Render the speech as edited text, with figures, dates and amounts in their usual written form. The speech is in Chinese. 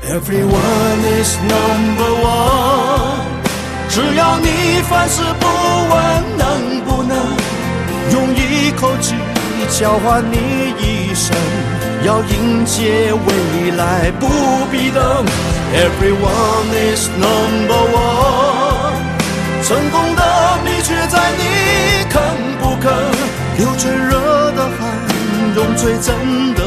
Everyone is number one， 只要你凡事不问能不能用一口气交换你一生，要迎接未来不必等。Everyone is number one， 成功的秘诀在你肯不肯流最热的汗，用最真的